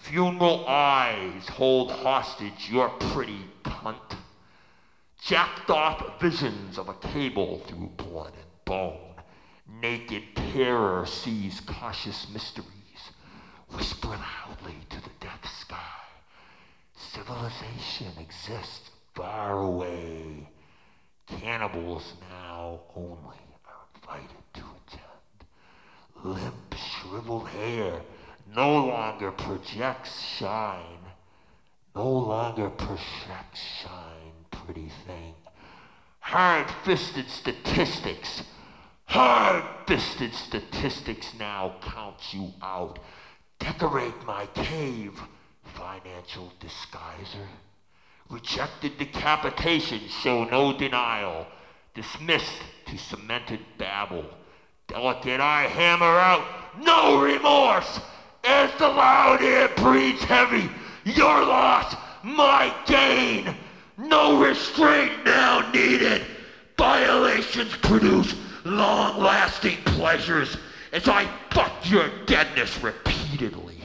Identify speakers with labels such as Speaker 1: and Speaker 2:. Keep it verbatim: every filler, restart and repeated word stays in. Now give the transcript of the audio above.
Speaker 1: Funeral eyes hold hostage your pretty cunt. Jacked off visions of a cable through blood and bone. Naked terror sees cautious mysteries. Whisper loudly to the death sky. Civilization exists far away. Cannibals now only are invited to attend. Limp, shriveled hair no longer projects shine. No longer projects shine, pretty thing. Hard-fisted statistics. Hard-fisted statistics now count you out. Decorate my cave, financial disguiser. Rejected decapitation, show no denial. Dismissed to cemented babble. Delicate eye hammer out, no remorse. As the loud air breathes heavy, your loss, my gain. No restraint now needed. Violations produce long-lasting pleasures as I fuck your deadness repeatedly.